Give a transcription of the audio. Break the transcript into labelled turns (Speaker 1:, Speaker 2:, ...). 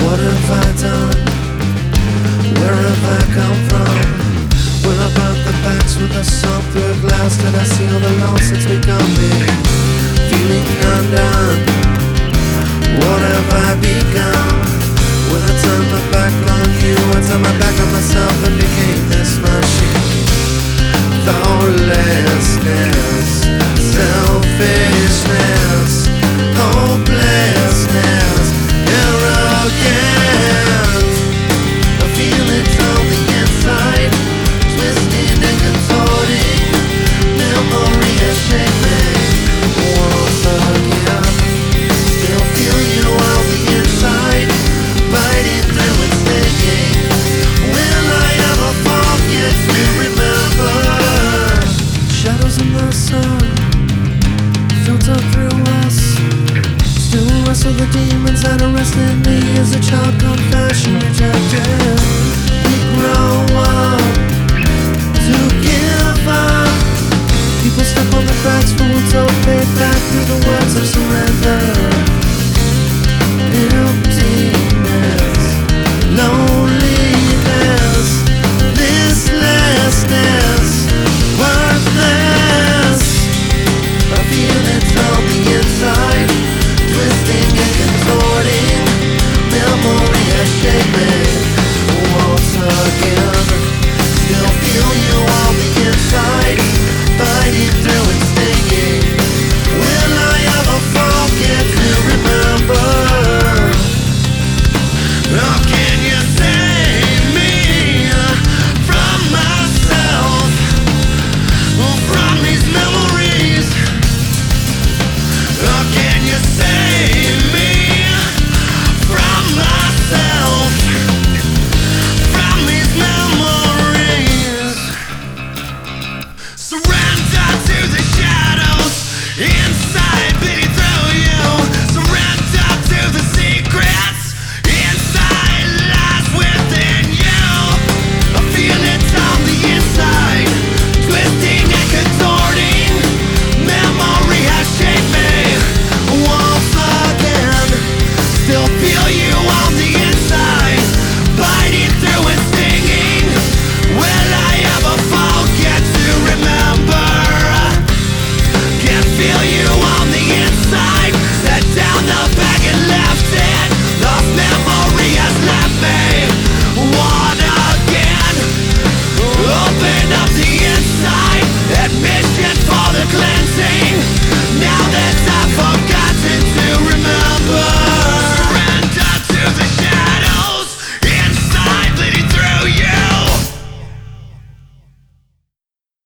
Speaker 1: What have I done? Where have I come from? When I burnt the backs with a salt through a glass, did I see all the loss that's become me? Feeling undone. What have I become? When I turned my back on you, I turned my back on myself and became this machine. Thoughtlessness, selfishness, hopelessness, arrogant. I feel it from the inside, twisting and contorting. Memory has shaped me once again. Still feel you on the inside, biting through and stinging. Will I ever forget to remember? Shadows in the sun filter through us. Still wrestle the demons that arrested me as a child, confession rejected. We grow up to give up. People step on the cracks, fools obey back through the words of surrender. Emptiness, loneliness, listlessness, worthless. I feel it on the inside, twisting and contorting. Memory has shaped me once again. Still feel you on the inside, biting through and stinging. Will I ever forget to remember? How can you save me from myself, from these memories? How can you save me from myself, from these memories? Surrender to the shadows inside, beating through you. Surrender to the secrets inside, lies within you. I feel it on the inside, twisting and contorting. Memory has shaped me once again. Still feel you